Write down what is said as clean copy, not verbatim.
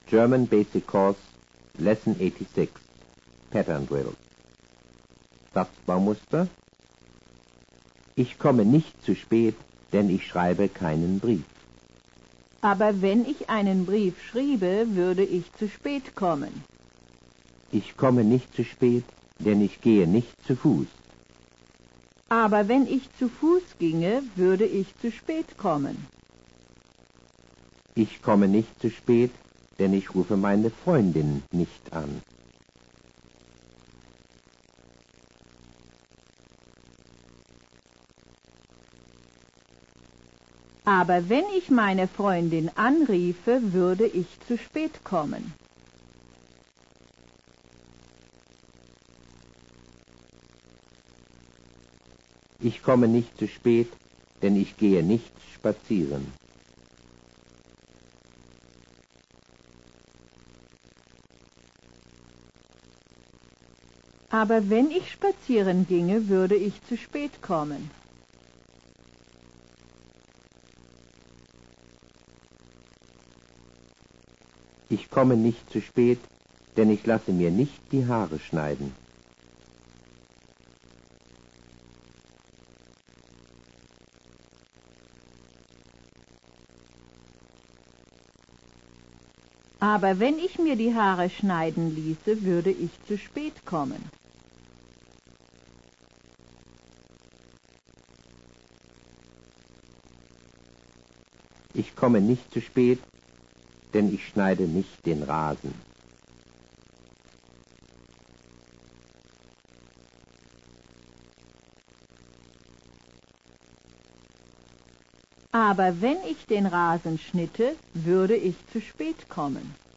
German Basic Course, Lesson 86, Pattern Drill. Satzbaumuster. Ich komme nicht zu spät, denn ich schreibe keinen Brief. Aber wenn ich einen Brief schriebe, würde ich zu spät kommen. Ich komme nicht zu spät, denn ich gehe nicht zu Fuß. Aber wenn ich zu Fuß ginge, würde ich zu spät kommen. Ich komme nicht zu spät, denn ich rufe meine Freundin nicht an. Aber wenn ich meine Freundin anriefe, würde ich zu spät kommen. Ich komme nicht zu spät, denn ich gehe nicht spazieren. Aber wenn ich spazieren ginge, würde ich zu spät kommen. Ich komme nicht zu spät, denn ich lasse mir nicht die Haare schneiden. Aber wenn ich mir die Haare schneiden ließe, würde ich zu spät kommen. Ich komme nicht zu spät, denn ich schneide nicht den Rasen. Aber wenn ich den Rasen schnitte, würde ich zu spät kommen.